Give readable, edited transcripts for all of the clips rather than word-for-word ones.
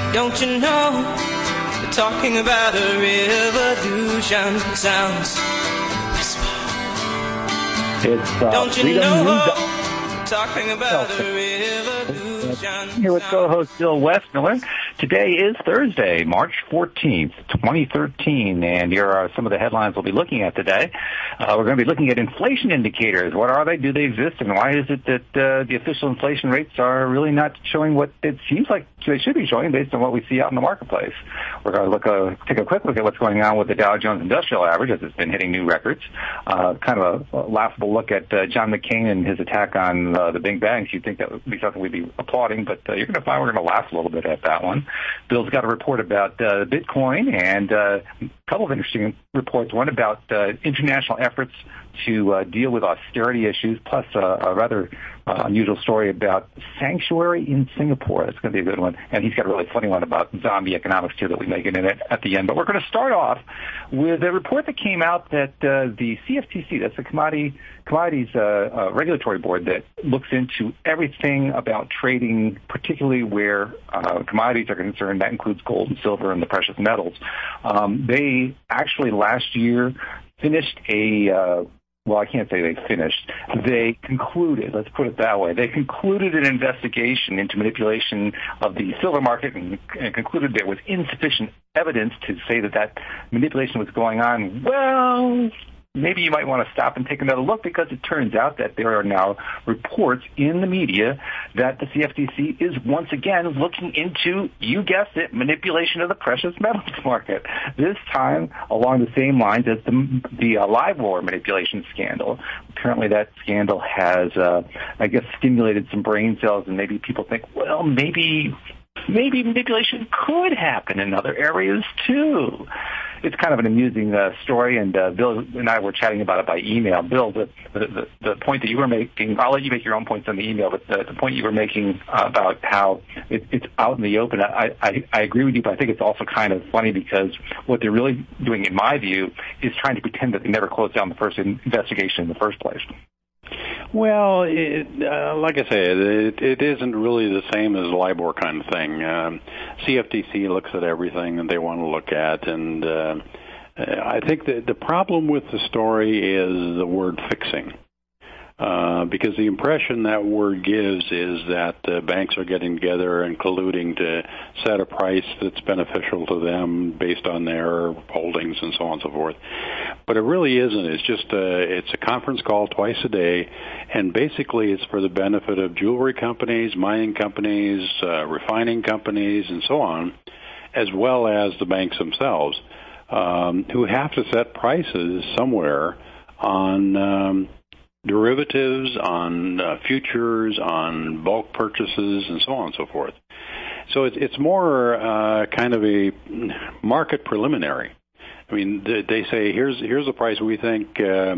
Don't you know? They're talking about a revolution. Sounds whisper. It's Don't you Freedom know? News. They're talking about a revolution. Here with co-host Bill Westmiller. Today is Thursday, March 14th, 2013, and here are some of the headlines we'll be looking at today. We're going to be looking at inflation indicators. What are they? Do they exist? And why is it that the official inflation rates are really not showing what it seems like they should be showing based on what we see out in the marketplace? We're going to take a quick look at what's going on with the Dow Jones Industrial Average as it's been hitting new records. Kind of a laughable look at John McCain and his attack on the big banks. You'd think that would be something we'd be applauding, but you're going to find we're going to laugh a little bit at that one. Bill's got a report about Bitcoin and a couple of interesting reports. One about international efforts to deal with austerity issues, plus a rather unusual story about sanctuary in Singapore. That's going to be a good one. And he's got a really funny one about zombie economics, too, that we may get in it at the end. But we're going to start off with a report that came out that the CFTC, that's the Commodities Regulatory Board that looks into everything about trading, particularly where commodities are concerned. That includes gold and silver and the precious metals. They actually last year finished well, I can't say they finished. They concluded, let's put it that way, they concluded an investigation into manipulation of the silver market and concluded there was insufficient evidence to say that manipulation was going on. Well, maybe you might want to stop and take another look, because it turns out that there are now reports in the media that the CFTC is once again looking into, you guessed it, manipulation of the precious metals market. This time along the same lines as the LIBOR manipulation scandal. Apparently that scandal has, stimulated some brain cells, and maybe people think, well, maybe manipulation could happen in other areas too. It's kind of an amusing story, and Bill and I were chatting about it by email. Bill, the point that you were making, I'll let you make your own points on the email, but the point you were making about how it's out in the open, I agree with you, but I think it's also kind of funny because what they're really doing, in my view, is trying to pretend that they never closed down the first investigation in the first place. Well, like I say, it isn't really the same as LIBOR kind of thing. CFTC looks at everything that they want to look at, and I think that the problem with the story is the word fixing. Because the impression that word gives is that banks are getting together and colluding to set a price that's beneficial to them based on their holdings and so on and so forth. But it really isn't. It's just it's a conference call twice a day, and basically it's for the benefit of jewelry companies, mining companies, refining companies, and so on, as well as the banks themselves, who have to set prices somewhere on derivatives, on futures, on bulk purchases, and so on and so forth. So it's more kind of a market preliminary. I mean, they say here's the price we think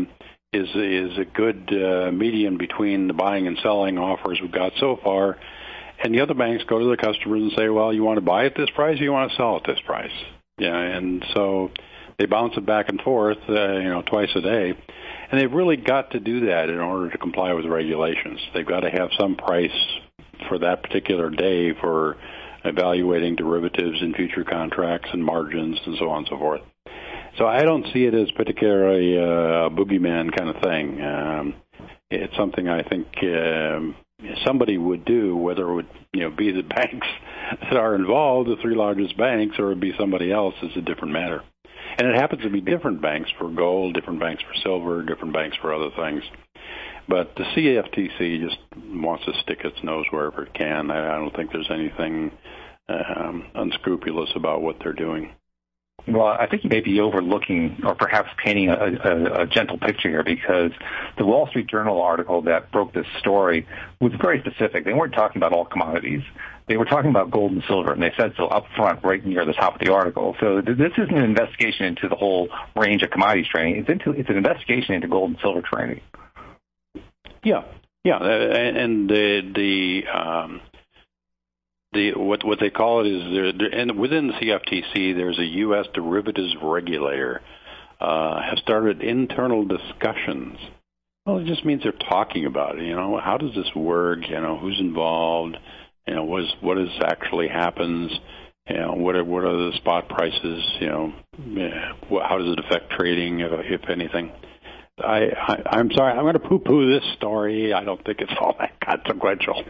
is a good median between the buying and selling offers we've got so far, and the other banks go to the customers and say, well, you want to buy at this price or you want to sell at this price? Yeah, and so they bounce it back and forth, twice a day. And they've really got to do that in order to comply with regulations. They've got to have some price for that particular day for evaluating derivatives and future contracts and margins and so on and so forth. So I don't see it as particularly a boogeyman kind of thing. It's something I think somebody would do, whether it would be the banks that are involved, the three largest banks, or it would be somebody else, is a different matter. And it happens to be different banks for gold, different banks for silver, different banks for other things. But the CFTC just wants to stick its nose wherever it can. I don't think there's anything unscrupulous about what they're doing. Well, I think you may be overlooking or perhaps painting a gentle picture here, because the Wall Street Journal article that broke this story was very specific. They weren't talking about all commodities. They were talking about gold and silver, and they said so up front right near the top of the article. So this isn't an investigation into the whole range of commodities trading. It's an investigation into gold and silver trading. Yeah, and what they call it is and within the CFTC, there's a U.S. derivatives regulator has started internal discussions. Well, it just means they're talking about it. How does this work? Who's involved? What actually happens? what are the spot prices? How does it affect trading, if anything? I'm sorry, I'm going to poo-poo this story. I don't think it's all that consequential.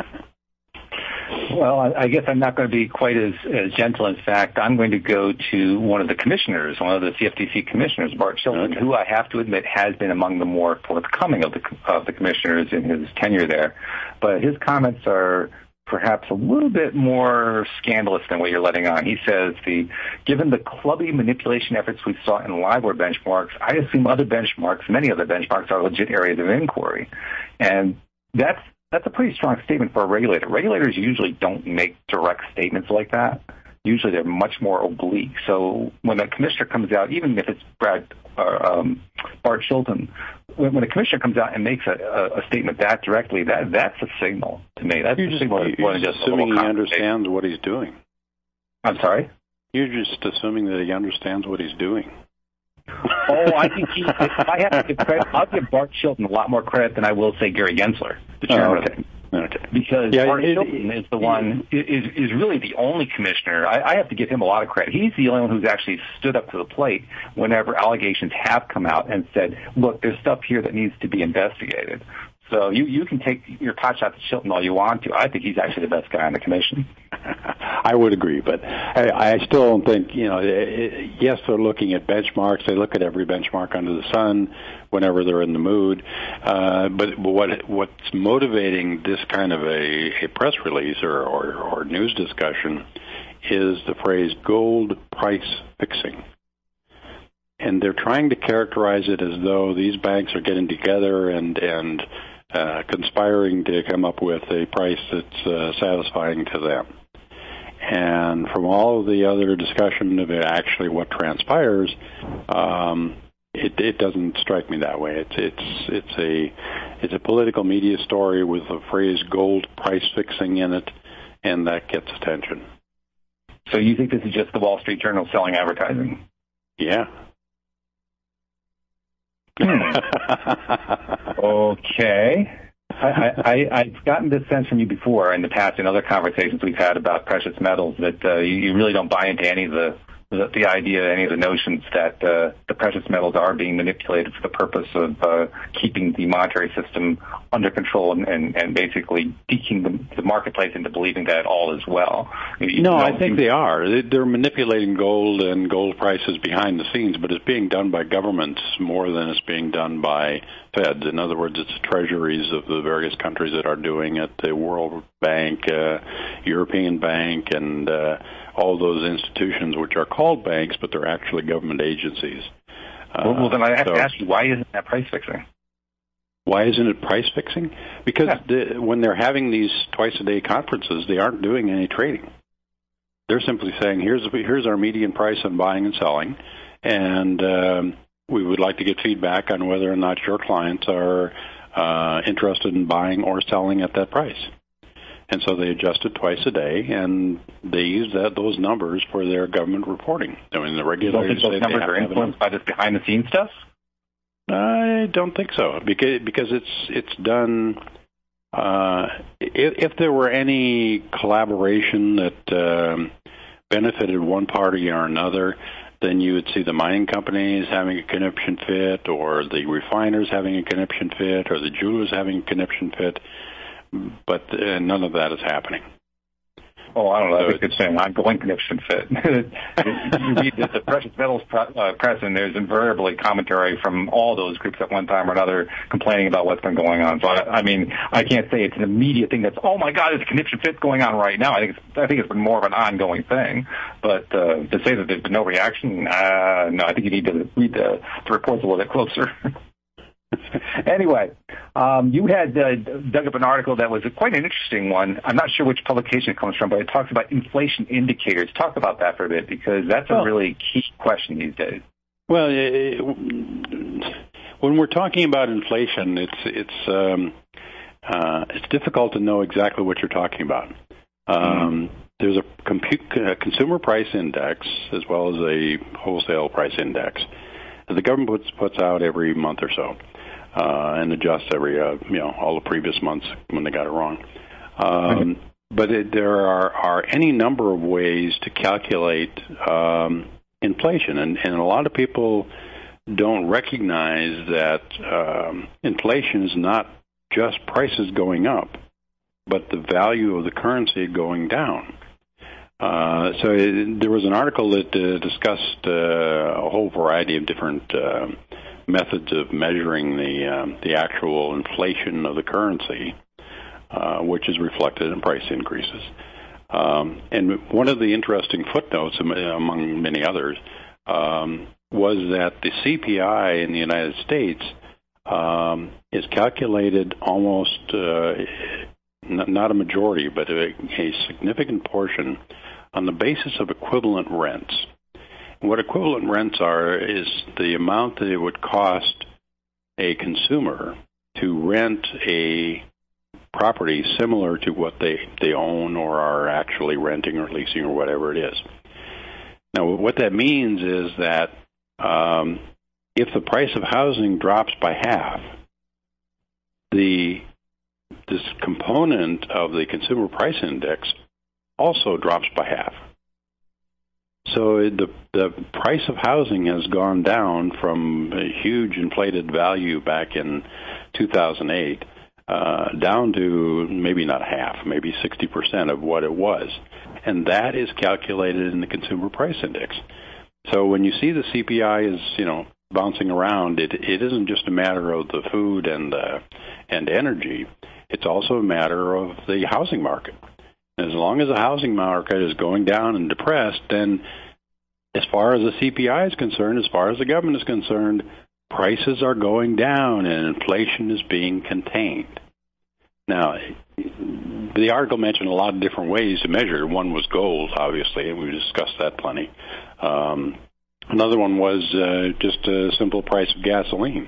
Well, I guess I'm not going to be quite as gentle. In fact, I'm going to go to one of the commissioners, one of the CFTC commissioners, Bart Chilton, who I have to admit has been among the more forthcoming of the commissioners in his tenure there. But his comments are perhaps a little bit more scandalous than what you're letting on. He says, given the clubby manipulation efforts we saw in LIBOR benchmarks, I assume many other benchmarks are legit areas of inquiry. And that's a pretty strong statement for a regulator. Regulators usually don't make direct statements like that. Usually they're much more oblique. So when a commissioner comes out, even if it's Bart Chilton, when a commissioner comes out and makes a statement that directly, that's a signal to me. That's a signal. You're just assuming he understands what he's doing. I'm sorry? You're just assuming that he understands what he's doing. I think if I have to give credit, I'll give Bart Chilton a lot more credit than I will say Gary Gensler, the chairman. Okay. Because Bart Chilton is the one, is really the only commissioner. I have to give him a lot of credit. He's the only one who's actually stood up to the plate whenever allegations have come out and said, look, there's stuff here that needs to be investigated. So you can take your pot shot to Chilton all you want to. I think he's actually the best guy on the commission. I would agree, but I still don't think, yes, they're looking at benchmarks. They look at every benchmark under the sun whenever they're in the mood. But what's motivating this kind of a press release or news discussion is the phrase gold price fixing. And they're trying to characterize it as though these banks are getting together and conspiring to come up with a price that's satisfying to them. And from all of the other discussion of actually what transpires, it doesn't strike me that way. It's a political media story with the phrase gold price fixing in it, and that gets attention. So you think this is just the Wall Street Journal selling advertising? Yeah. Okay. I've gotten this sense from you before in the past in other conversations we've had about precious metals that you really don't buy into any of the idea, any of the notions that the precious metals are being manipulated for the purpose of keeping the monetary system under control and basically deking the marketplace into believing that all is well. I think they are. They're manipulating gold and gold prices behind the scenes, but it's being done by governments more than it's being done by Feds. In other words, it's treasuries of the various countries that are doing it, the World Bank, European Bank, and all those institutions which are called banks, but they're actually government agencies. Well, then I have to ask you, why isn't that price fixing? Why isn't it price fixing? Because when they're having these twice-a-day conferences, they aren't doing any trading. They're simply saying, here's our median price on buying and selling, and we would like to get feedback on whether or not your clients are interested in buying or selling at that price. And so they adjust it twice a day, and they use those numbers for their government reporting. I mean, the regulators those numbers are influenced by this behind-the-scenes stuff? I don't think so, because it's done. If there were any collaboration that benefited one party or another, then you would see the mining companies having a conniption fit, or the refiners having a conniption fit, or the jewelers having a conniption fit. But none of that is happening. Oh, I don't know. I think it's an ongoing conniption fit. You read the precious metals press, and there's invariably commentary from all those groups at one time or another complaining about what's been going on. So, I mean, I can't say it's an immediate thing that's, oh, my God, there's a conniption fit going on right now. I think it's been more of an ongoing thing. But to say that there's been no reaction, no, I think you need to read the reports a little bit closer. Anyway, you had dug up an article that was quite an interesting one. I'm not sure which publication it comes from, but it talks about inflation indicators. Talk about that for a bit, because that's a really key question these days. Well, when we're talking about inflation, it's difficult to know exactly what you're talking about. There's a consumer price index as well as a wholesale price index that the government puts out every month or so. And adjust every, all the previous months when they got it wrong. But there are any number of ways to calculate inflation, and a lot of people don't recognize that inflation is not just prices going up, but the value of the currency going down. There was an article that discussed a whole variety of different methods of measuring the actual inflation of the currency, which is reflected in price increases. And one of the interesting footnotes, among many others, was that the CPI in the United States is calculated almost, not a majority, but a significant portion on the basis of equivalent rents. And what equivalent rents are is the amount that it would cost a consumer to rent a property similar to what they own or are actually renting or leasing or whatever it is. Now, what that means is that if the price of housing drops by half, this component of the consumer price index also drops by half. So the price of housing has gone down from a huge inflated value back in 2008 down to maybe not half, maybe 60% of what it was. And that is calculated in the consumer price index. So when you see the CPI is, bouncing around, it isn't just a matter of the food and energy. It's also a matter of the housing market. As long as the housing market is going down and depressed, then as far as the CPI is concerned, as far as the government is concerned, prices are going down and inflation is being contained. Now, the article mentioned a lot of different ways to measure. One was gold, obviously, and we discussed that plenty. Another one was just a simple price of gasoline,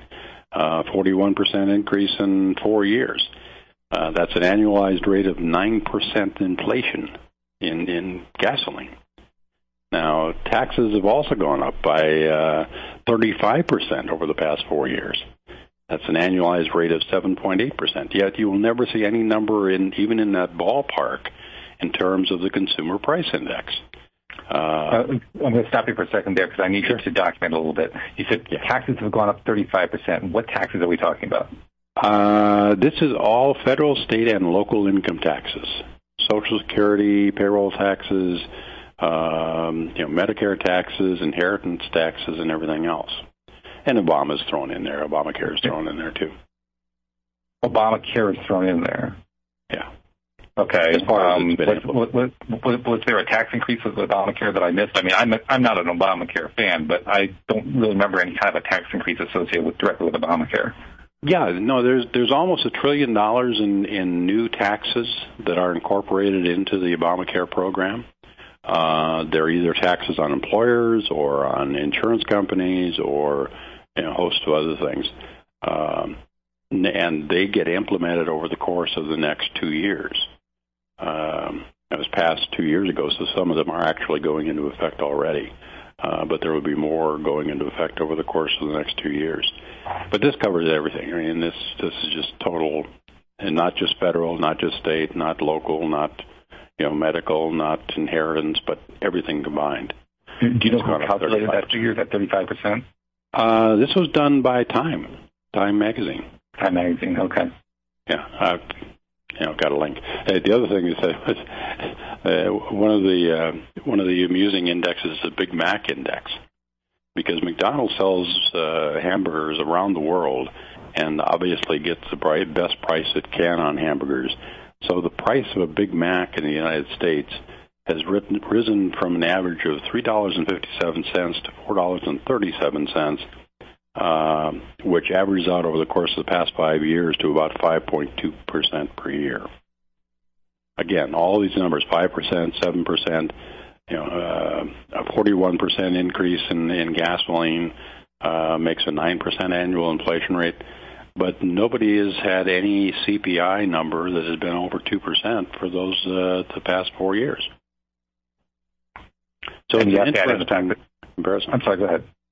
41% increase in 4 years. That's an annualized rate of 9% inflation in gasoline. Now, taxes have also gone up by 35% over the past 4 years. That's an annualized rate of 7.8%. Yet you will never see any number even in that ballpark in terms of the consumer price index. I'm going to stop you for a second there because I need you to document a little bit. You said taxes have gone up 35%. What taxes are we talking about? This is all federal, state, and local income taxes. Social Security, payroll taxes, Medicare taxes, inheritance taxes, and everything else. And Obama's thrown in there. Obamacare is thrown in there, too. Obamacare is thrown in there. Yeah. Okay. As far as was there a tax increase with Obamacare that I missed? I mean, I'm not an Obamacare fan, but I don't really remember any kind of a tax increase associated directly with Obamacare. Yeah, no, there's almost $1 trillion in new taxes that are incorporated into the Obamacare program. They're either taxes on employers or on insurance companies or a host of other things. And they get implemented over the course of the next 2 years. It was passed 2 years ago, so some of them are actually going into effect already. But there will be more going into effect over the course of the next 2 years. But this covers everything. I mean, this is just total, and not just federal, not just state, not local, not medical, not inheritance, but everything combined. Do you know who calculated that figure, that 35%? This was done by Time Magazine. Time Magazine, okay. Yeah, got a link. The other thing is that one of the amusing indexes is the Big Mac index, because McDonald's sells hamburgers around the world and obviously gets the best price it can on hamburgers. So the price of a Big Mac in the United States has risen from an average of $3.57 to $4.37, which averages out over the course of the past 5 years to about 5.2% per year. Again, all these numbers, 5%, 7%, a 41% increase in gasoline makes a 9% annual inflation rate. But nobody has had any CPI number that has been over 2% for those the past 4 years. So and you have to add in the fact that, comparison. I'm sorry, go ahead.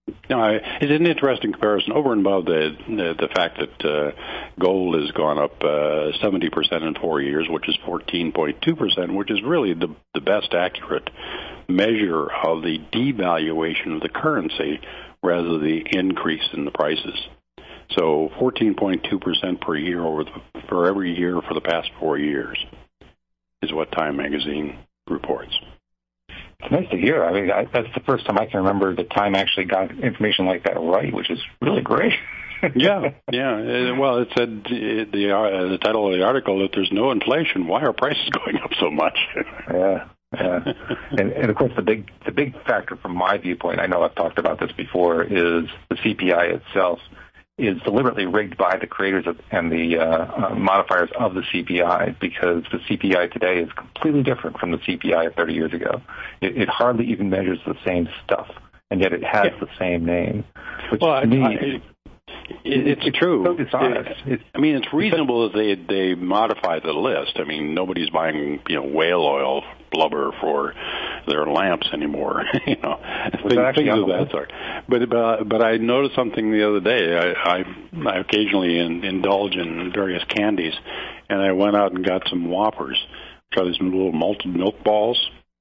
No, it's an interesting comparison over and above the fact that gold has gone up 70% in 4 years, which is 14.2%, which is really the best accurate measure of the devaluation of the currency rather than the increase in the prices. So 14.2% per year for every year for the past 4 years is what Time magazine reports. It's nice to hear. I mean, that's the first time I can remember that Time actually got information like that right, which is really great. Yeah. Well, it said the title of the article that there's no inflation. Why are prices going up so much? Yeah. And of course, the big factor from my viewpoint, I know I've talked about this before, is the CPI itself is deliberately rigged by the creators and the modifiers of the CPI, because the CPI today is completely different from the CPI of 30 years ago. It hardly even measures the same stuff, and yet it has the same name. Which to me, it's true. So dishonest. It's reasonable that they modify the list. I mean, nobody's buying whale oil blubber for their lamps anymore. Things of that sort. But I noticed something the other day. I occasionally indulge in various candies, and I went out and got some Whoppers, which are these little malted milk balls,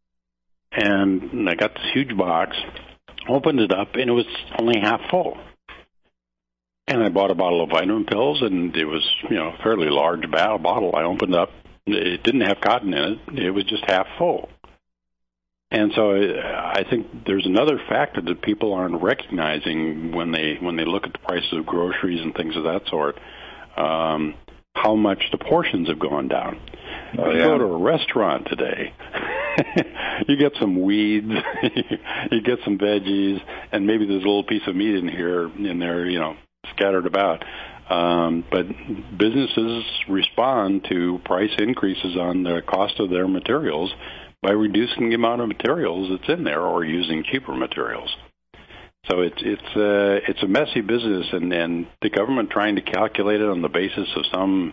and I got this huge box, opened it up, and it was only half full. And I bought a bottle of vitamin pills, and it was, a fairly large bottle. I opened it up. It didn't have cotton in it. It was just half full. And so I think there's another factor that people aren't recognizing when they look at the prices of groceries and things of that sort, how much the portions have gone down. Oh, you go to a restaurant today, you get some weeds, you get some veggies, and maybe there's a little piece of meat in there, scattered about. But businesses respond to price increases on the cost of their materials by reducing the amount of materials that's in there or using cheaper materials. So it's a messy business, and the government trying to calculate it on the basis of some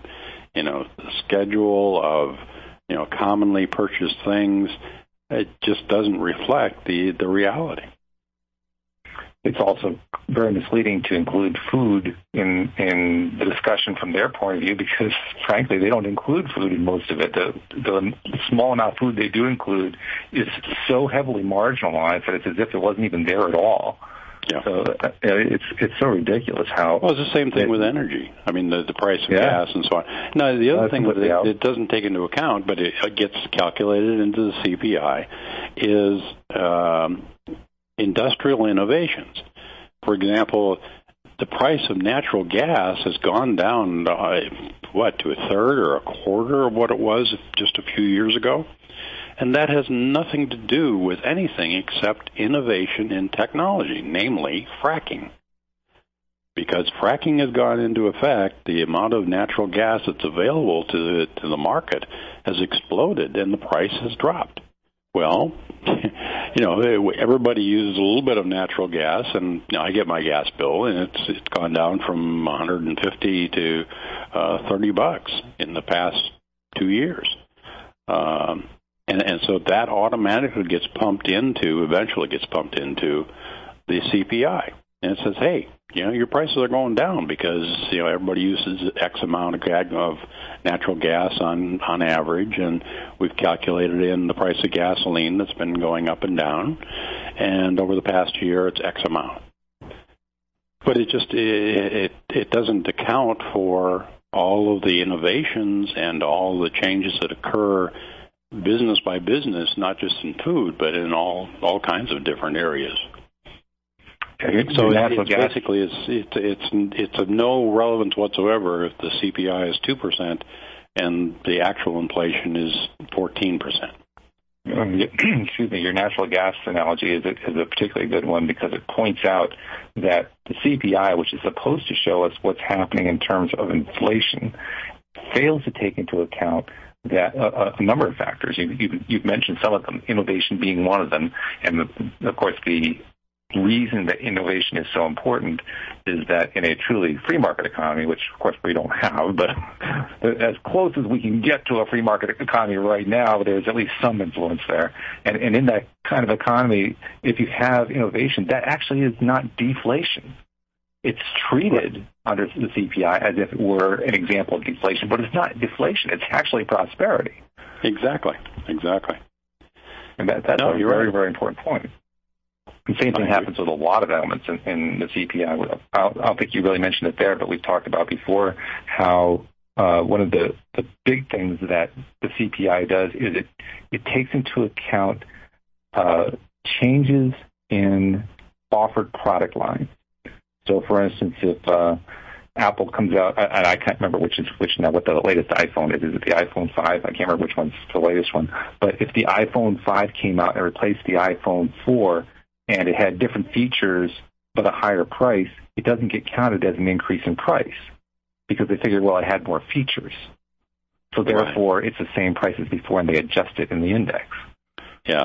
schedule of commonly purchased things, it just doesn't reflect the reality. It's also very misleading to include food in the discussion from their point of view, because, frankly, they don't include food in most of it. The small amount of food they do include is so heavily marginalized that it's as if it wasn't even there at all. Yeah. So it's so ridiculous how... Well, it's the same thing with energy. I mean, the price of gas and so on. Now, the other thing that it doesn't take into account, but it gets calculated into the CPI, is industrial innovations. For example, the price of natural gas has gone down, to a third or a quarter of what it was just a few years ago? And that has nothing to do with anything except innovation in technology, namely fracking. Because fracking has gone into effect, the amount of natural gas that's available to the market has exploded, and the price has dropped. Well, everybody uses a little bit of natural gas, and I get my gas bill, and it's gone down from $150 to $30 in the past 2 years. And so that automatically eventually gets pumped into the CPI. And it says, hey, your prices are going down because, everybody uses X amount of natural gas on average, and we've calculated in the price of gasoline that's been going up and down, and over the past year it's X amount. But it doesn't account for all of the innovations and all the changes that occur business by business, not just in food, but in all kinds of different areas. So it's of no relevance whatsoever if the CPI is 2% and the actual inflation is 14%. Excuse me, your natural gas analogy is a particularly good one, because it points out that the CPI, which is supposed to show us what's happening in terms of inflation, fails to take into account that a number of factors. You've mentioned some of them, innovation being one of them, and of course the reason that innovation is so important is that in a truly free market economy, which of course we don't have, but as close as we can get to a free market economy right now, there's at least some influence there. And in that kind of economy, if you have innovation, that actually is not deflation. It's treated under the CPI as if it were an example of deflation, but it's not deflation. It's actually prosperity. Exactly. And that's a very, very important point. The same thing happens with a lot of elements in the CPI. I don't think you really mentioned it there, but we've talked about before how one of the big things that the CPI does is it takes into account changes in offered product lines. So, for instance, if Apple comes out, and I can't remember which now, what the latest iPhone is. Is it the iPhone 5? I can't remember which one's the latest one. But if the iPhone 5 came out and replaced the iPhone 4, and it had different features but a higher price, it doesn't get counted as an increase in price because they figured, well, it had more features. So therefore, it's the same price as before, and they adjust it in the index. Yeah,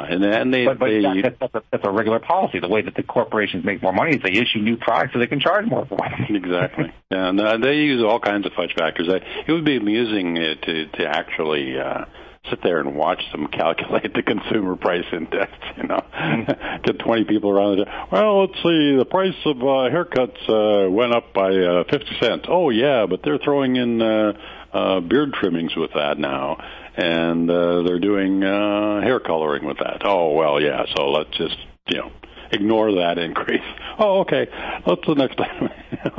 that's a regular policy. The way that the corporations make more money is they issue new products so they can charge more for money. Exactly. Yeah, and they use all kinds of fudge factors. It would be amusing to actually sit there and watch them calculate the consumer price index, Get 20 people around it. Well, let's see, the price of haircuts went up by 50 cents. Oh, yeah, but they're throwing in beard trimmings with that now, and they're doing hair coloring with that. Oh, well, yeah, so let's just, ignore that increase. Oh, okay, what's the next time?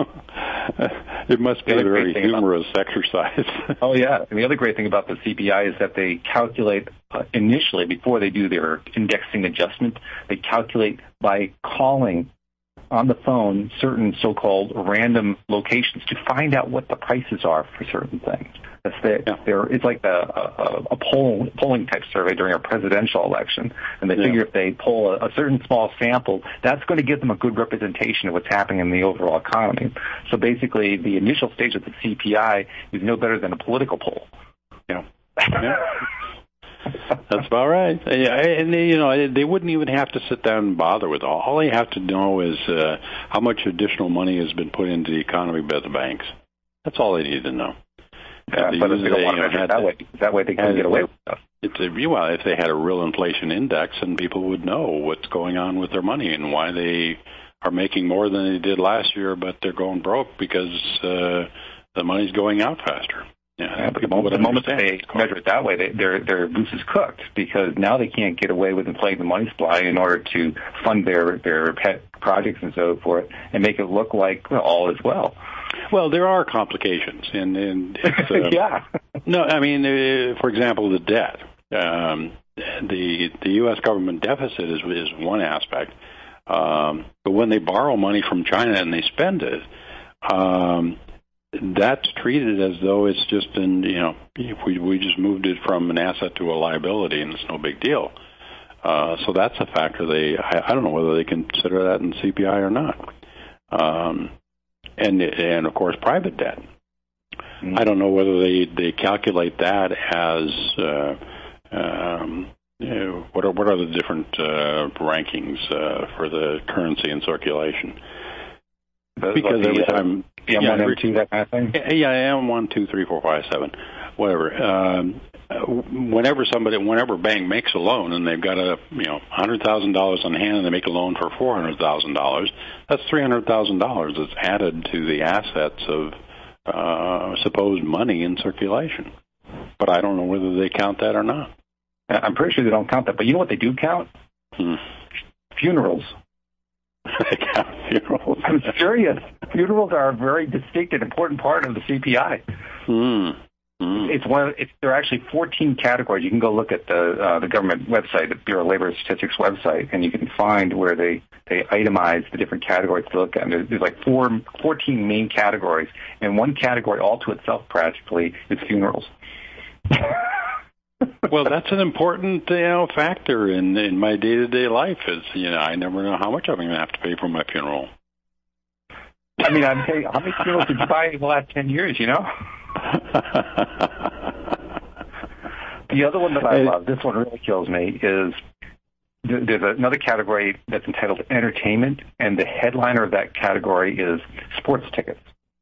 It must be a very humorous exercise. Oh, yeah. And the other great thing about the CPI is that they calculate initially, before they do their indexing adjustment, they calculate by calling on the phone certain so-called random locations to find out what the prices are for certain things. It's like a polling type survey during a presidential election, and they figure if they poll a certain small sample, that's going to give them a good representation of what's happening in the overall economy. So basically, the initial stage of the CPI is no better than a political poll. That's about right. And they wouldn't even have to sit down and bother with all they have to know is how much additional money has been put into the economy by the banks. That's all they need to know. Yeah, but if they don't want to measure it that way they can get away with stuff. If they had a real inflation index, and people would know what's going on with their money and why they are making more than they did last year, but they're going broke because the money's going out faster. Yeah, but the moment that they measure it that way, their goose is cooked, because now they can't get away with inflating the money supply in order to fund their pet projects and so forth and make it look like all is well. Well, there are complications, and it's, yeah. No, I mean, for example, the debt. The U.S. government deficit is one aspect, but when they borrow money from China and they spend it, that's treated as though it's just been, we just moved it from an asset to a liability, and it's no big deal. So that's a factor. I don't know whether they consider that in CPI or not. And of course, private debt. I don't know whether they calculate that as what are the different rankings for the currency in circulation. Because every time M1, M2, that kind of thing. Yeah, M1, 2, 3, 4, 5, 7, whatever. Whenever a bank makes a loan and they've got $100,000 on hand and they make a loan for $400,000, that's $300,000 that's added to the assets of supposed money in circulation. But I don't know whether they count that or not. I'm pretty sure they don't count that. But you know what they do count? Funerals. They count funerals. I'm serious. Funerals are a very distinct and important part of the CPI. There are actually 14 categories. You can go look at the government website, the Bureau of Labor Statistics website, and you can find where they itemize the different categories to look at. There's like 14 main categories, and one category all to itself practically is funerals. Well, that's an important factor in my day-to-day life. Is I never know how much I'm going to have to pay for my funeral. I mean, I'm telling you, how many funerals did you buy in the last 10 years? The other one that I love, this one really kills me, is there's another category that's entitled entertainment, and the headliner of that category is sports tickets.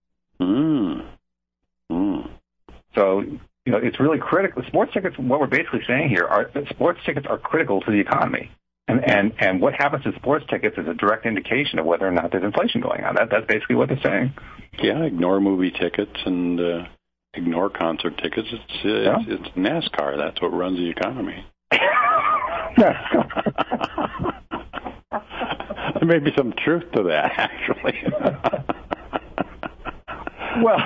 So, it's really critical. Sports tickets, what we're basically saying here, are that sports tickets are critical to the economy. And what happens to sports tickets is a direct indication of whether or not there's inflation going on. That's basically what they're saying. Yeah, ignore movie tickets and ignore concert tickets. It's NASCAR. That's what runs the economy. There may be some truth to that, actually. Well,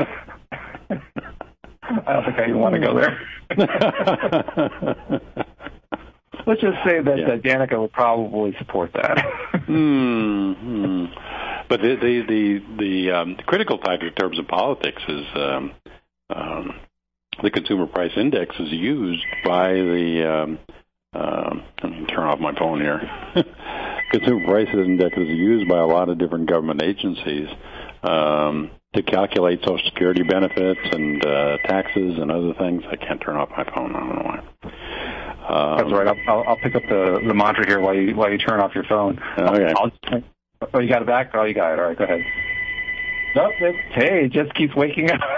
I don't think I even want to go there. Let's just say that Danica would probably support that. But the critical type in terms of politics is the consumer price index is used by the let me turn off my phone here. Consumer price index is used by a lot of different government agencies to calculate Social Security benefits and taxes and other things. I can't turn off my phone. I don't know why. That's all right. I'll pick up the mantra here while you turn off your phone. Okay. Oh, you got it back? Oh, you got it. All right, go ahead. Nope. Hey, it just keeps waking up.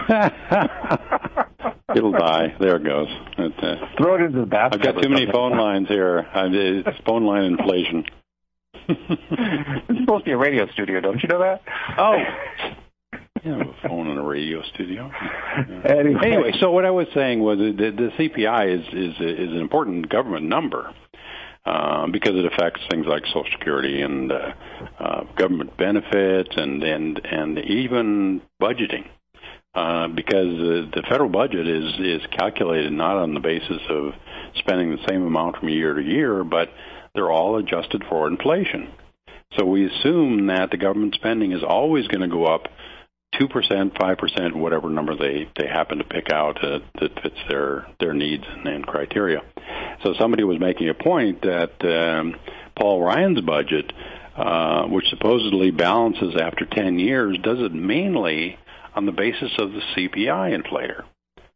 It'll die. There it goes. Throw it into the bathtub. I've got too many phone lines here. It's phone line inflation. It's supposed to be a radio studio, don't you know that? Oh. Yeah, a phone in a radio studio. Anyway, so what I was saying was the CPI is an important government number because it affects things like Social Security and government benefits and even budgeting. Because the federal budget is calculated not on the basis of spending the same amount from year to year, but they're all adjusted for inflation. So we assume that the government spending is always going to go up 2%, 5%, whatever number they happen to pick out that fits their needs and criteria. So somebody was making a point that Paul Ryan's budget, which supposedly balances after 10 years, does it mainly on the basis of the CPI inflator.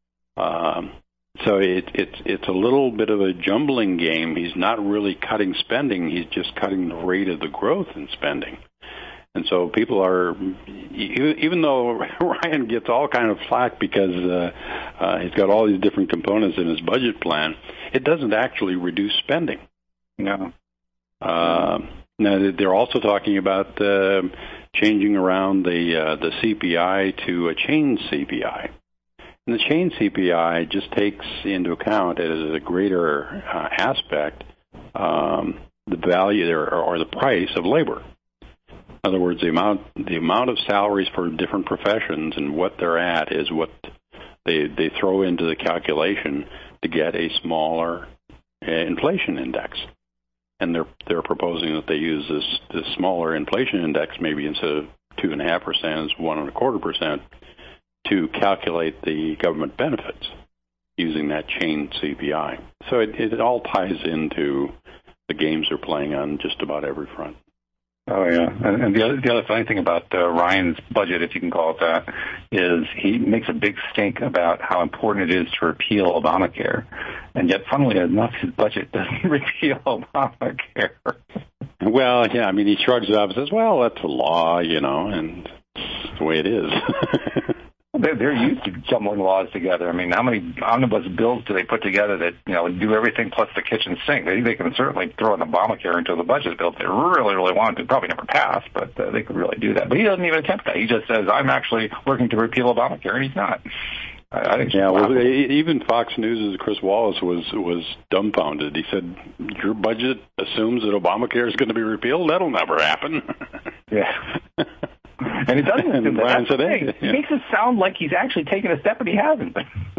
So it's a little bit of a jumbling game. He's not really cutting spending. He's just cutting the rate of the growth in spending. And so people are, even though Ryan gets all kind of flack because he's got all these different components in his budget plan, it doesn't actually reduce spending. No. Now, they're also talking about changing around the CPI to a chain CPI. And the chain CPI just takes into account as a greater aspect the value or the price of labor. In other words, the amount of salaries for different professions and what they're at is what they throw into the calculation to get a smaller inflation index. And they're proposing that they use this smaller inflation index, maybe instead of 2.5%, 1.25%, to calculate the government benefits using that chain CPI. So it all ties into the games they're playing on just about every front. Oh, yeah. And the other funny thing about Ryan's budget, if you can call it that, is he makes a big stink about how important it is to repeal Obamacare. And yet, funnily enough, his budget doesn't repeal Obamacare. Well, yeah, I mean, he shrugs it off and says, well, that's a law, and it's the way it is. They're used to jumbling laws together. I mean, how many omnibus bills do they put together that, do everything plus the kitchen sink? They can certainly throw an Obamacare into the budget bill if they really, really wanted to. Probably never pass, but they could really do that. But he doesn't even attempt that. He just says, I'm actually working to repeal Obamacare, and he's not. I think even Fox News' Chris Wallace was dumbfounded. He said, your budget assumes that Obamacare is going to be repealed? That'll never happen. Yeah. And it doesn't. And Ryan said, hey, he makes it sound like he's actually taken a step, and he hasn't.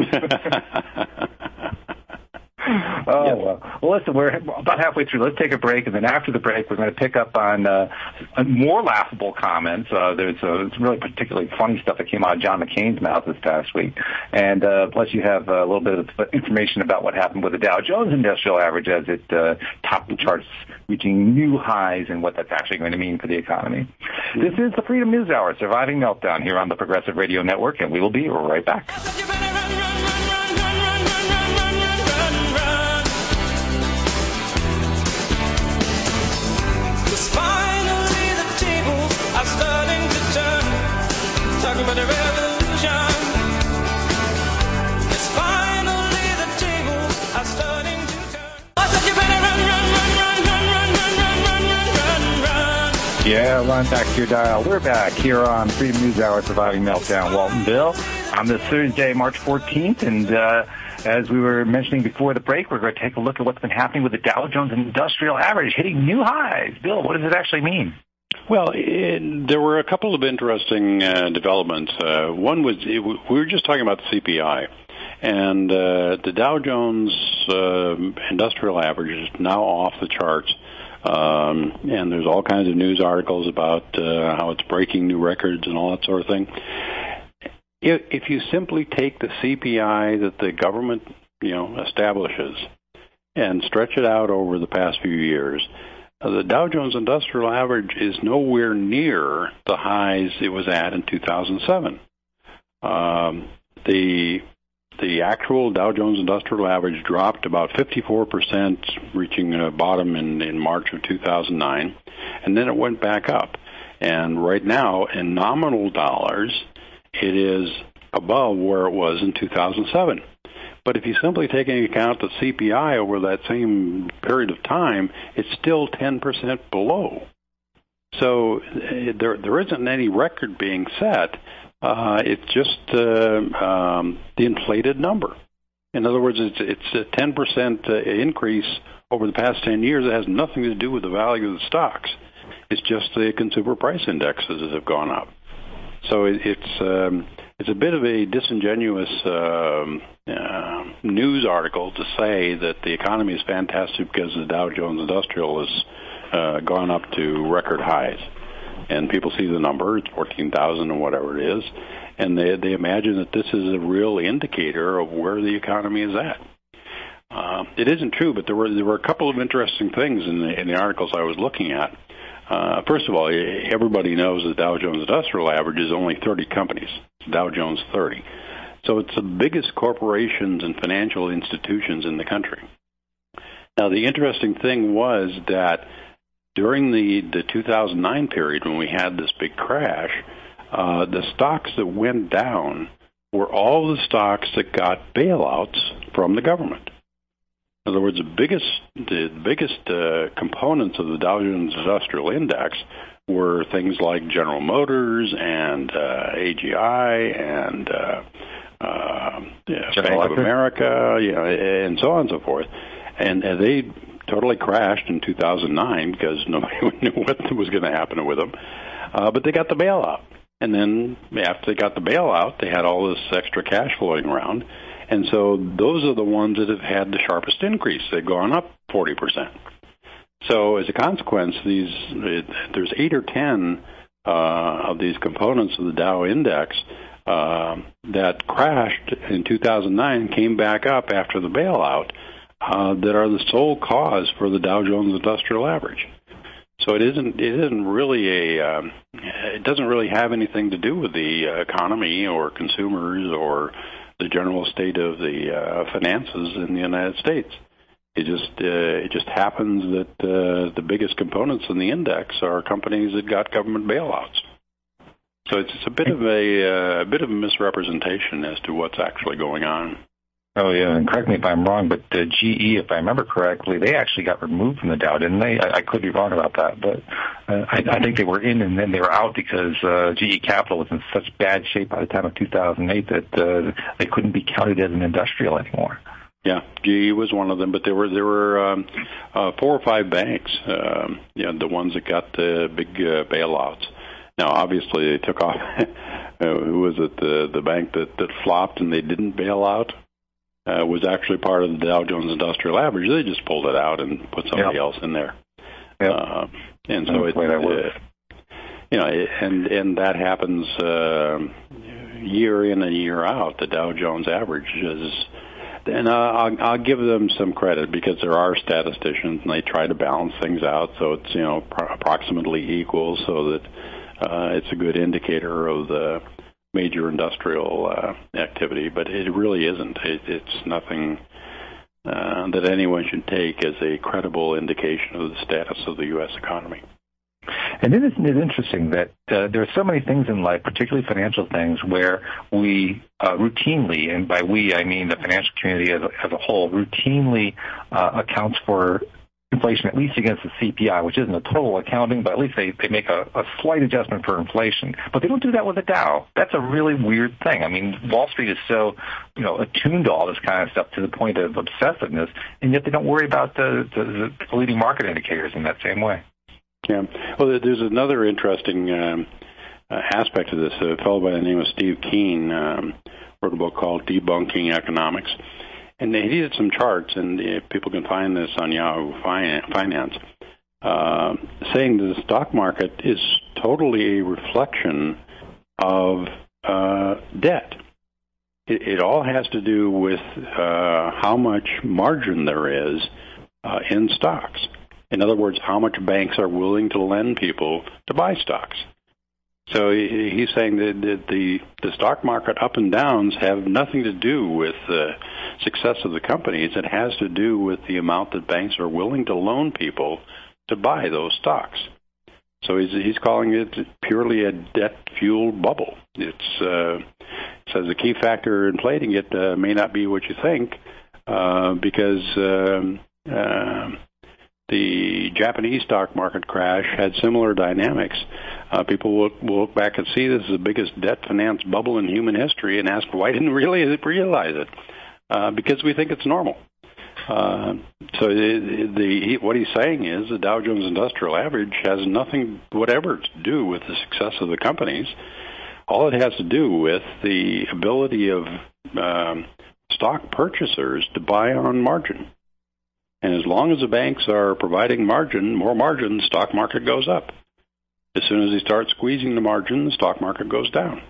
Well, listen, we're about halfway through. Let's take a break, and then after the break, we're going to pick up on more laughable comments. There's really particularly funny stuff that came out of John McCain's mouth this past week. And plus, you have a little bit of information about what happened with the Dow Jones Industrial Average as it topped the charts, reaching new highs, and what that's actually going to mean for the economy. This is the Freedom News Hour, Surviving Meltdown, here on the Progressive Radio Network, and we will be right back. Yeah, run back to your dial. We're back here on Freedom News Hour, Surviving Meltdown, Walton Bill, on this Thursday, March 14th. And as we were mentioning before the break, we're going to take a look at what's been happening with the Dow Jones Industrial Average hitting new highs. Bill, what does it actually mean? Well, there were a couple of interesting developments. One was, we were just talking about the CPI. And the Dow Jones Industrial Average is now off the charts. And there's all kinds of news articles about how it's breaking new records and all that sort of thing. If you simply take the CPI that the government, establishes and stretch it out over the past few years, the Dow Jones Industrial Average is nowhere near the highs it was at in 2007. The actual Dow Jones Industrial Average dropped about 54%, reaching a bottom in March of 2009, and then it went back up. And right now, in nominal dollars, it is above where it was in 2007. But if you simply take into account the CPI over that same period of time, it's still 10% below. So there isn't any record being set. It's just the inflated number. In other words, it's a 10% increase over the past 10 years. It has nothing to do with the value of the stocks. It's just the consumer price indexes that have gone up. So it's a bit of a disingenuous news article to say that the economy is fantastic because the Dow Jones Industrial has gone up to record highs. And people see the number, it's 14,000 or whatever it is, and they imagine that this is a real indicator of where the economy is at. It isn't true, but there were a couple of interesting things in the articles I was looking at. First of all, everybody knows the Dow Jones Industrial Average is only 30 companies. It's Dow Jones 30. So it's the biggest corporations and financial institutions in the country. Now, the interesting thing was that during the 2009 period when we had this big crash, the stocks that went down were all the stocks that got bailouts from the government. In other words, the biggest components of the Dow Jones Industrial Index were things like General Motors and AGI and Bank of America, and so on and so forth. And they totally crashed in 2009 because nobody knew what was going to happen with them. But they got the bailout. And then after they got the bailout, they had all this extra cash flowing around. And so those are the ones that have had the sharpest increase. They've gone up 40%. So as a consequence, there's 8 or 10 of these components of the Dow Index that crashed in 2009, came back up after the bailout, that are the sole cause for the Dow Jones Industrial Average. So it isn't really it doesn't really have anything to do with the economy or consumers or the general state of the finances in the United States. It just happens that the biggest components in the index are companies that got government bailouts. So it's a bit of a misrepresentation as to what's actually going on. Oh, yeah, and correct me if I'm wrong, but GE, if I remember correctly, they actually got removed from the Dow, didn't they? I could be wrong about that, but I think they were in and then they were out because GE Capital was in such bad shape by the time of 2008 that they couldn't be counted as an industrial anymore. Yeah, GE was one of them, but there were 4 or 5 banks, the ones that got the big bailouts. Now, obviously, they took off. Who was it? The bank that flopped and they didn't bail out was actually part of the Dow Jones Industrial Average. They just pulled it out and put somebody else in there. Yep. And so and that happens year in and year out. The Dow Jones Average is. And I'll give them some credit because there are statisticians and they try to balance things out so it's approximately equal so that it's a good indicator of the major industrial activity, but it really isn't. It's nothing that anyone should take as a credible indication of the status of the U.S. economy. And then isn't it interesting that there are so many things in life, particularly financial things, where we routinely, and by we I mean the financial community as a whole, routinely accounts for inflation, at least against the CPI, which isn't a total accounting, but at least they make a slight adjustment for inflation. But they don't do that with the Dow. That's a really weird thing. I mean, Wall Street is so, attuned to all this kind of stuff to the point of obsessiveness, and yet they don't worry about the leading market indicators in that same way. Yeah. Well, there's another interesting aspect of this. A fellow by the name of Steve Keen wrote a book called Debunking Economics. And he did some charts, and people can find this on Yahoo Finance, saying that the stock market is totally a reflection of debt. It all has to do with how much margin there is in stocks. In other words, how much banks are willing to lend people to buy stocks. So he's saying that the stock market up and downs have nothing to do with the success of the companies. It has to do with the amount that banks are willing to loan people to buy those stocks. So he's calling it purely a debt-fueled bubble. It says the key factor inflating it may not be what you think, because the Japanese stock market crash had similar dynamics. People will look back and see this is the biggest debt finance bubble in human history and ask, why didn't we really realize it? Because we think it's normal. So what he's saying is the Dow Jones Industrial Average has nothing whatever to do with the success of the companies. All it has to do with the ability of stock purchasers to buy on margin. And as long as the banks are providing more margin, the stock market goes up. As soon as they start squeezing the margin, the stock market goes down.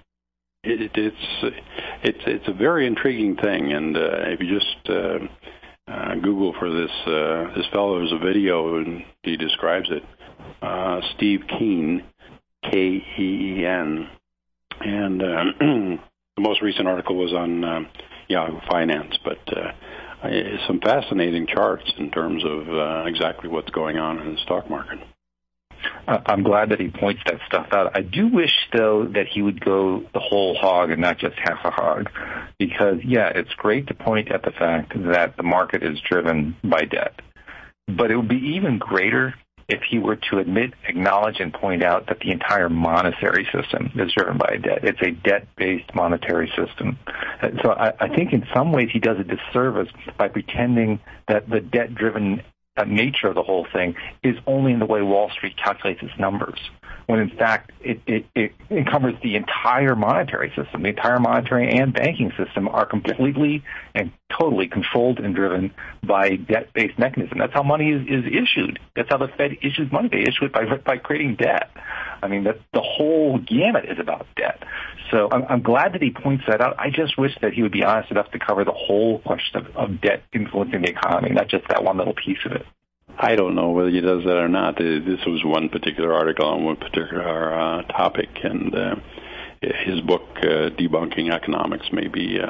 It's a very intriguing thing, and if you just Google for this fellow, there's a video and he describes it. Steve Keen, K-E-E-N, and the most recent article was on Yahoo Finance, but some fascinating charts in terms of exactly what's going on in the stock market. I'm glad that he points that stuff out. I do wish, though, that he would go the whole hog and not just half a hog, because, yeah, it's great to point at the fact that the market is driven by debt. But it would be even greater if he were to acknowledge and point out that the entire monetary system is driven by debt. It's a debt-based monetary system. So I think in some ways he does a disservice by pretending that the debt-driven nature of the whole thing is only in the way Wall Street calculates its numbers, when in fact it encumbers the entire monetary system. The entire monetary and banking system are completely and totally controlled and driven by debt-based mechanism. That's how money is issued. That's how the Fed issues money. They issue it by creating debt. I mean, the whole gamut is about debt. So I'm glad that he points that out. I just wish that he would be honest enough to cover the whole question of debt influencing the economy, not just that one little piece of it. I don't know whether he does that or not. This was one particular article on one particular topic, and his book, Debunking Economics, may be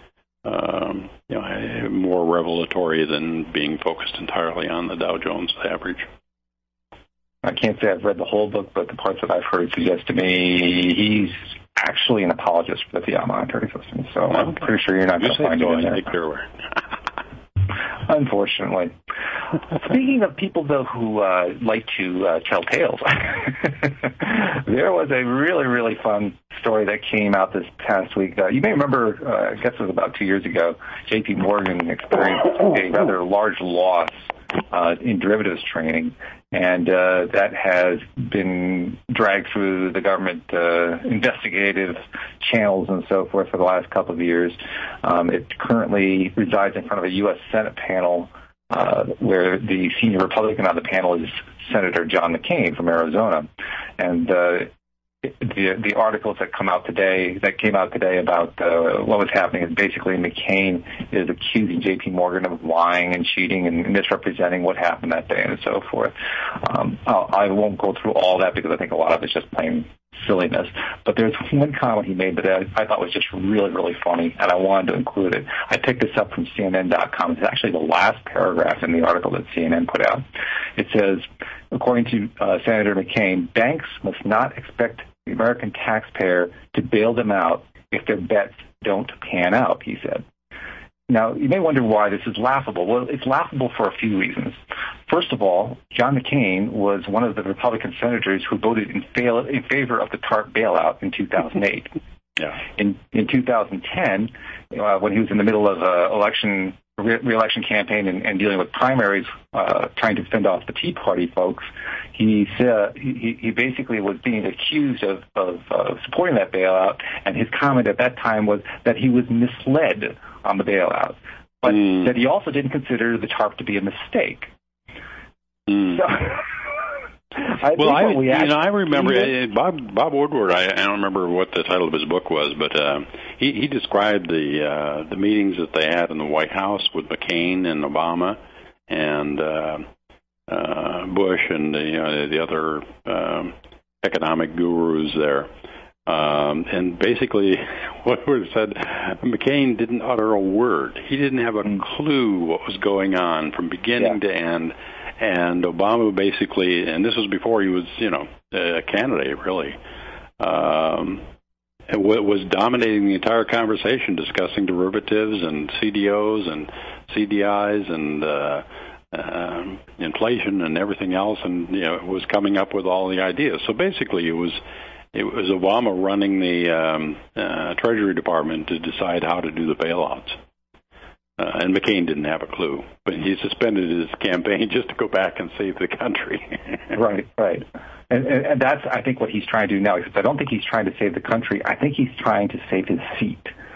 more revelatory than being focused entirely on the Dow Jones average. I can't say I've read the whole book, but the parts that I've heard suggest to me he's actually an apologist for the fiat monetary system. So I'm pretty sure you're not going to find it in there. Unfortunately. Speaking of people, though, who like to tell tales, there was a really, really fun story that came out this past week. You may remember, I guess it was about 2 years ago, J.P. Morgan experienced a rather large loss in derivatives trading, and that has been dragged through the government investigative channels and so forth for the last couple of years. It currently resides in front of a U.S. Senate panel where the senior Republican on the panel is Senator John McCain from Arizona. And the articles that came out today about what was happening is basically McCain is accusing J.P. Morgan of lying and cheating and misrepresenting what happened that day and so forth. I won't go through all that because I think a lot of it's just plain silliness. But there's one comment he made that I thought was just really, really funny, and I wanted to include it. I picked this up from CNN.com. It's actually the last paragraph in the article that CNN put out. It says, according to Senator McCain, banks must not expect the American taxpayer to bail them out if their bets don't pan out, he said. Now, you may wonder why this is laughable. Well, it's laughable for a few reasons. First of all, John McCain was one of the Republican senators who voted in favor of the TARP bailout in 2008. Yeah. In 2010, when he was in the middle of an re-election campaign and dealing with primaries, trying to fend off the Tea Party folks, he basically was being accused of supporting that bailout, and his comment at that time was that he was misled on the bailout, but that he also didn't consider the TARP to be a mistake. So, I remember Bob Woodward. I don't remember what the title of his book was, but he described the meetings that they had in the White House with McCain and Obama and Bush and the other economic gurus there. And basically, what was said, McCain didn't utter a word. He didn't have a clue what was going on from beginning to end. And Obama basically, and this was before he was, a candidate, really, was dominating the entire conversation, discussing derivatives and CDOs and CDIs and inflation and everything else, and was coming up with all the ideas. So basically, it was Obama running the Treasury Department to decide how to do the bailouts. And McCain didn't have a clue, but he suspended his campaign just to go back and save the country. Right. And that's, I think, what he's trying to do now. Except I don't think he's trying to save the country. I think he's trying to save his seat.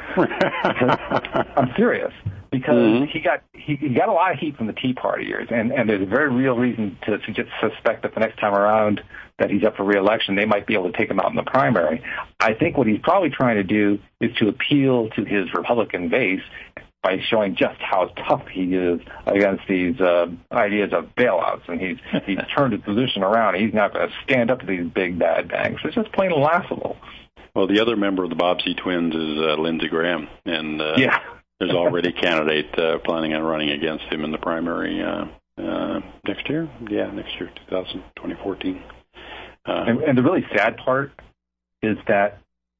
I'm serious, because he got a lot of heat from the Tea Partiers, and there's a very real reason to suspect that the next time around that he's up for re-election, they might be able to take him out in the primary. I think what he's probably trying to do is to appeal to his Republican base by showing just how tough he is against these ideas of bailouts. And he's turned his position around. He's not going to stand up to these big bad banks. It's just plain laughable. Well, the other member of the Bobbsey twins is Lindsey Graham. And there's already a candidate planning on running against him in the primary next year. Yeah, next year, 2014. And the really sad part is that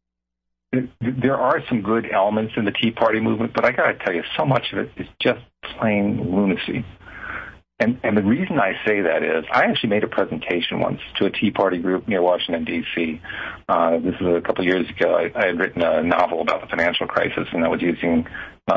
there are some good elements in the Tea Party movement, but I got to tell you, so much of it is just plain lunacy. And the reason I say that is I actually made a presentation once to a Tea Party group near Washington, D.C. This is a couple of years ago. I had written a novel about the financial crisis, and I was using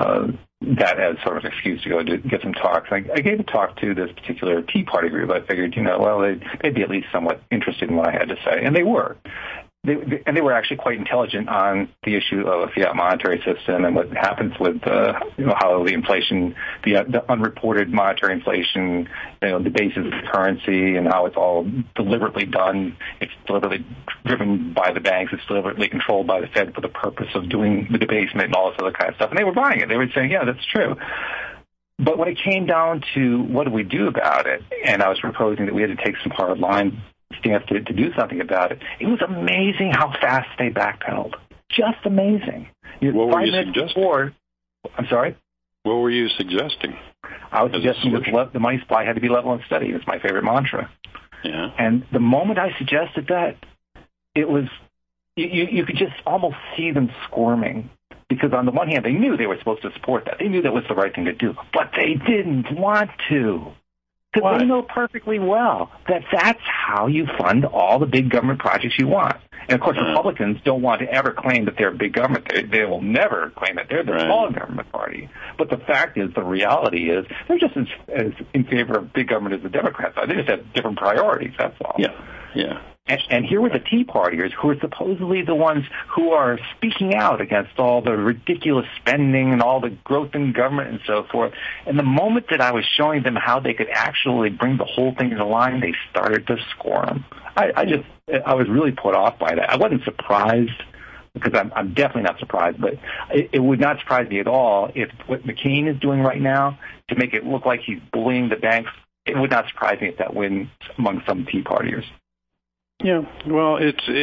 that as sort of an excuse to go to get some talks. I gave a talk to this particular Tea Party group. I figured, they'd be at least somewhat interested in what I had to say, and they were. They were actually quite intelligent on the issue of a fiat monetary system and what happens with how the inflation, the unreported monetary inflation, debases the currency, and how it's all deliberately done. It's deliberately driven by the banks. It's deliberately controlled by the Fed for the purpose of doing the debasement and all this other kind of stuff. And they were buying it. They were saying, yeah, that's true. But when it came down to what do we do about it, and I was proposing that we had to take some hard line stance to do something about it, it was amazing how fast they backpedaled. Just amazing. What were you suggesting? I'm sorry? What were you suggesting? I was suggesting that the money supply had to be level and steady. It's my favorite mantra. Yeah. And the moment I suggested that, it was, you could just almost see them squirming. Because on the one hand, they knew they were supposed to support that. They knew that was the right thing to do. But they didn't want to. Because they know perfectly well that that's how you fund all the big government projects you want. And, of course, Republicans don't want to ever claim that they're big government. They will never claim that they're the small government party. But the fact is, the reality is, they're just as in favor of big government as the Democrats are. They just have different priorities, that's all. Yeah. And here were the Tea Partiers, who are supposedly the ones who are speaking out against all the ridiculous spending and all the growth in government and so forth. And the moment that I was showing them how they could actually bring the whole thing into line, they started to squirm. I was really put off by that. I wasn't surprised, because I'm definitely not surprised, but it would not surprise me at all if what McCain is doing right now to make it look like he's bullying the banks, it would not surprise me if that wins among some Tea Partiers. Yeah, well,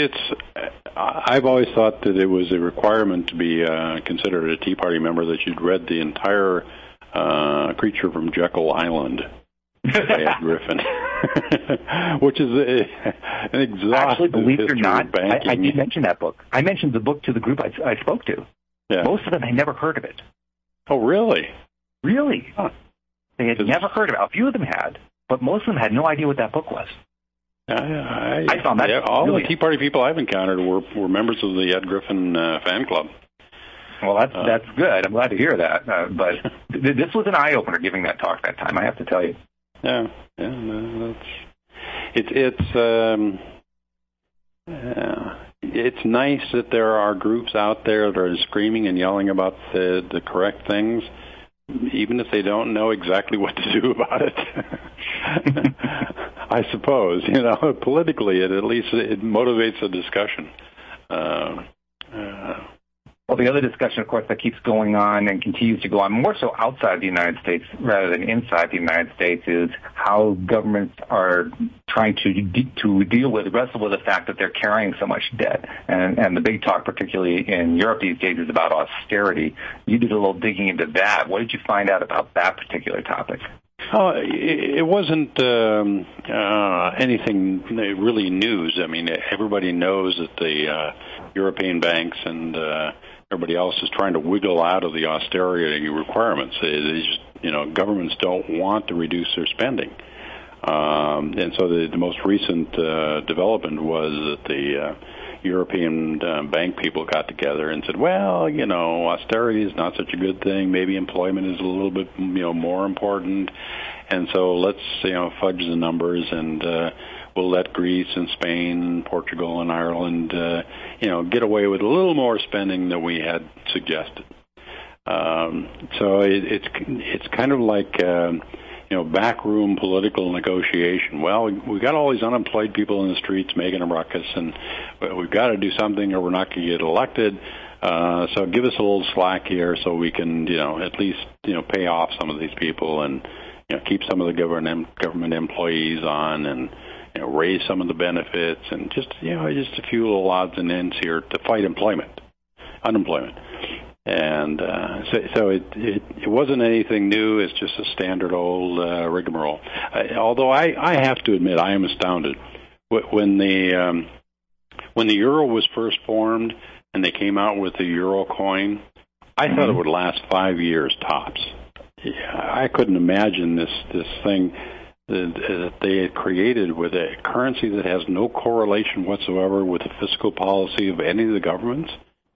I've always thought that it was a requirement to be considered a Tea Party member that you'd read the entire Creature from Jekyll Island by Ed Griffin, which is an exhaustive Actually, believe it or not, I did mention that book. I mentioned the book to the group I spoke to. Yeah. Most of them had never heard of it. Oh, really? Really? Huh. They had never heard of it. A few of them had, but most of them had no idea what that book was. I found that all really... the Tea Party people I've encountered were members of the Ed Griffin fan club. Well, that's good. I'm glad to hear that. But this was an eye-opener giving that talk that time, I have to tell you. Yeah, it's nice that there are groups out there that are screaming and yelling about the correct things, even if they don't know exactly what to do about it. I suppose, politically, at least it motivates a discussion. Well, the other discussion, of course, that keeps going on and continues to go on, more so outside the United States rather than inside the United States, is how governments are trying to wrestle with the fact that they're carrying so much debt. And the big talk, particularly in Europe these days, is about austerity. You did a little digging into that. What did you find out about that particular topic? It wasn't anything really news. I mean, everybody knows that the European banks and everybody else is trying to wiggle out of the austerity requirements. Governments don't want to reduce their spending. And so the most recent development was that the European bank people got together and said, well, austerity is not such a good thing. Maybe employment is a little bit, more important. And so let's, fudge the numbers and we'll let Greece and Spain and Portugal and Ireland, get away with a little more spending than we had suggested. So it's kind of like, backroom political negotiation. Well, we got all these unemployed people in the streets making a ruckus, and we've got to do something or we're not going to get elected. So give us a little slack here so we can, at least, pay off some of these people and, keep some of the government employees on and, raise some of the benefits and just a few little odds and ends here to fight unemployment. And so it wasn't anything new. It's just a standard old rigmarole. Although I have to admit, I am astounded when the euro was first formed and they came out with the euro coin. I thought it would last 5 years tops. I couldn't imagine this thing that they had created with a currency that has no correlation whatsoever with the fiscal policy of any of the governments.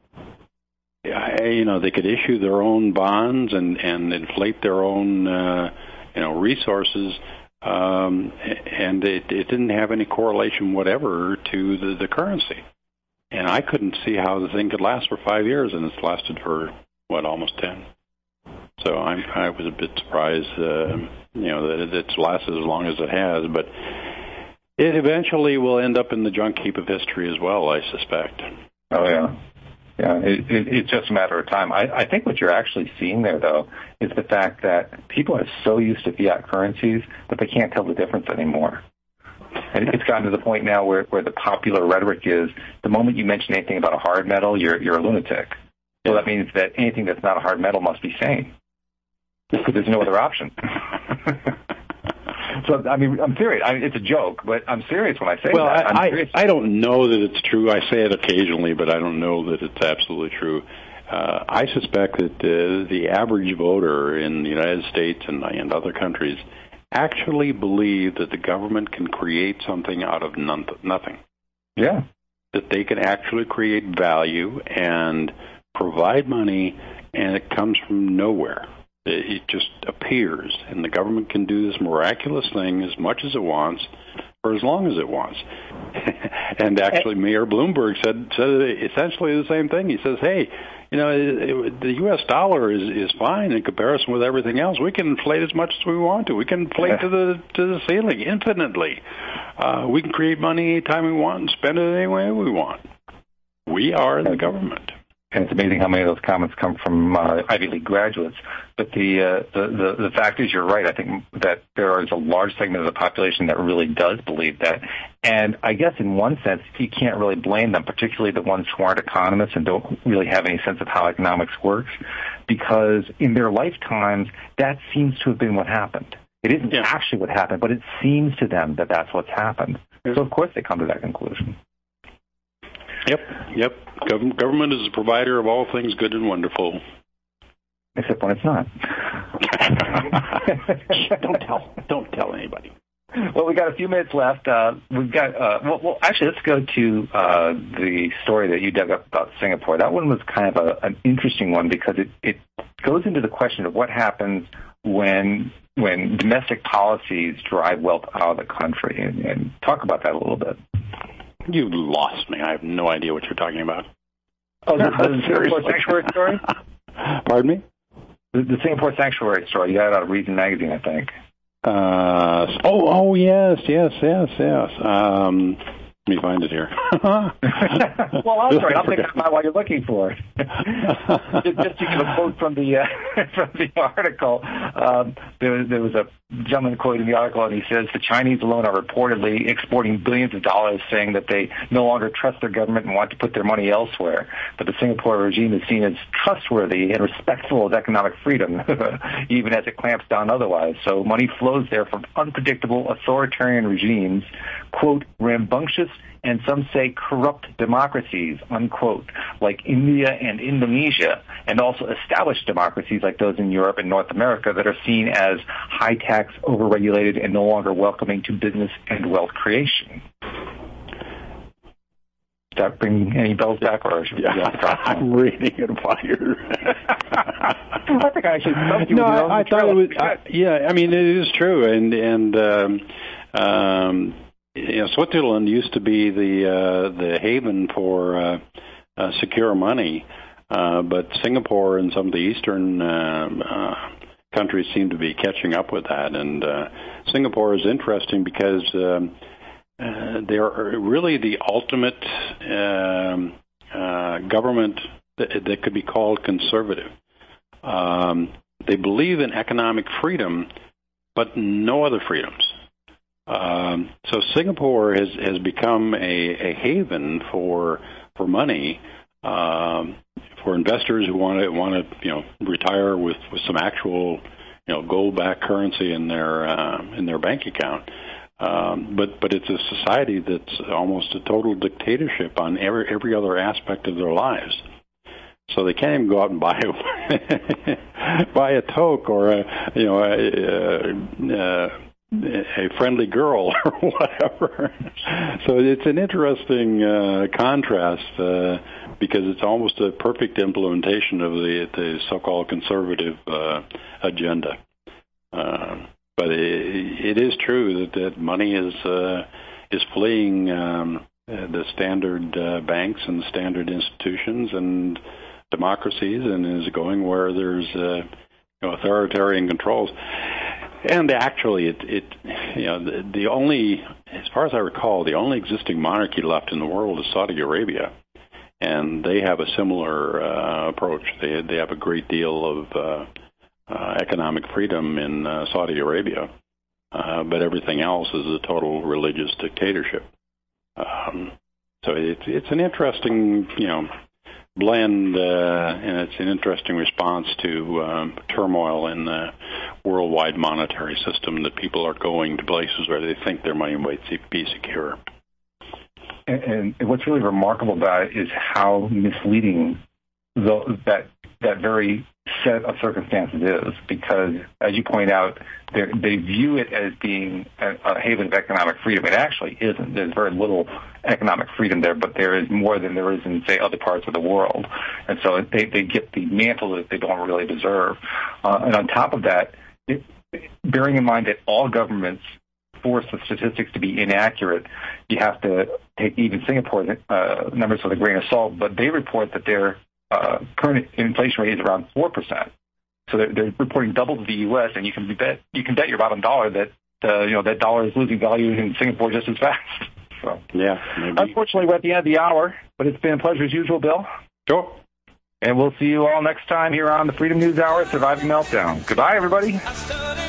They could issue their own bonds and inflate their own, resources, and it didn't have any correlation whatever to the currency. And I couldn't see how the thing could last for 5 years, and it's lasted for, almost 10. So I was a bit surprised, that it's lasted as long as it has, but it eventually will end up in the junk heap of history as well, I suspect. Oh, yeah. Yeah, it's just a matter of time. I think what you're actually seeing there, though, is the fact that people are so used to fiat currencies that they can't tell the difference anymore. And it's gotten to the point now where the popular rhetoric is the moment you mention anything about a hard metal, you're a lunatic. So that means that anything that's not a hard metal must be sane, because there's no other option. So, I'm serious. It's a joke, but I'm serious when I say that. I don't know that it's true. I say it occasionally, but I don't know that it's absolutely true. I suspect that the average voter in the United States and other countries actually believe that the government can create something out of nothing. Yeah. That they can actually create value and provide money, and it comes from nowhere. It just appears, and the government can do this miraculous thing as much as it wants for as long as it wants. And actually, Mayor Bloomberg said essentially the same thing. He says, hey, the U.S. dollar is fine in comparison with everything else. We can inflate as much as we want to. We can inflate to the ceiling infinitely. We can create money anytime we want and spend it any way we want. We are the government. And it's amazing how many of those comments come from Ivy League graduates. But the fact is, you're right. I think that there is a large segment of the population that really does believe that. And I guess in one sense, you can't really blame them, particularly the ones who aren't economists and don't really have any sense of how economics works, because in their lifetimes, that seems to have been what happened. It isn't actually what happened, but it seems to them that that's what's happened. So, of course, they come to that conclusion. Yep. Government is the provider of all things good and wonderful. except when it's not. Don't tell anybody. Well, we got a few minutes left. We've got actually, let's go to the story that you dug up about Singapore. That one was kind of an interesting one because it goes into the question of what happens when domestic policies drive wealth out of the country, and talk about that a little bit. You lost me. I have no idea what you're talking about. Oh, the Singapore sanctuary story? Pardon me? The Singapore sanctuary story. You got it out of Reason Magazine, I think. Yes. Let me find it here. Well, I'm sorry. I'll think about while you're looking for it. Just to give a quote from the article, there was a gentleman quoted in the article, and he says the Chinese alone are reportedly exporting billions of dollars, saying that they no longer trust their government and want to put their money elsewhere. But the Singapore regime is seen as trustworthy and respectful of economic freedom, even as it clamps down otherwise. So money flows there from unpredictable authoritarian regimes, quote, rambunctious and some say corrupt democracies, unquote, like India and Indonesia, and also established democracies like those in Europe and North America that are seen as high-tax, overregulated, and no longer welcoming to business and wealth creation. Does that bring any bells back? Or I'm reading it while you're... I think I actually stumped you. No, I thought it was... I mean, it is true, and Switzerland used to be the haven for secure money, but Singapore and some of the eastern countries seem to be catching up with that. And Singapore is interesting because they're really the ultimate government that could be called conservative. They believe in economic freedom, but no other freedoms. So Singapore has become a haven for money for investors who want to retire with some actual gold-backed currency in their bank account. But it's a society that's almost a total dictatorship on every other aspect of their lives. So they can't even go out and buy a toque or a friendly girl or whatever. So it's an interesting contrast because it's almost a perfect implementation of the so-called conservative agenda. But it is true that money is fleeing the standard banks and standard institutions and democracies, and is going where there's authoritarian controls. And actually, the only, as far as I recall, the only existing monarchy left in the world is Saudi Arabia, and they have a similar approach. They have a great deal of economic freedom in Saudi Arabia, but everything else is a total religious dictatorship. So it's an interesting, blend, and it's an interesting response to turmoil in the worldwide monetary system, that people are going to places where they think their money might be secure. And what's really remarkable about it is how misleading that very set of circumstances is, because, as you point out, they view it as being a haven of economic freedom. It actually isn't. There's very little economic freedom there, but there is more than there is in, say, other parts of the world. And so they get the mantle that they don't really deserve. And on top of that, bearing in mind that all governments force the statistics to be inaccurate, you have to take even Singapore's numbers with a grain of salt, but they report that their current inflation rate is around 4%. So they're reporting double to the U.S., and you can bet your bottom dollar that that dollar is losing value in Singapore just as fast. So yeah, maybe. Unfortunately, we're at the end of the hour, but it's been a pleasure as usual, Bill. Sure. And we'll see you all next time here on the Freedom News Hour, Surviving Meltdown. Goodbye, everybody.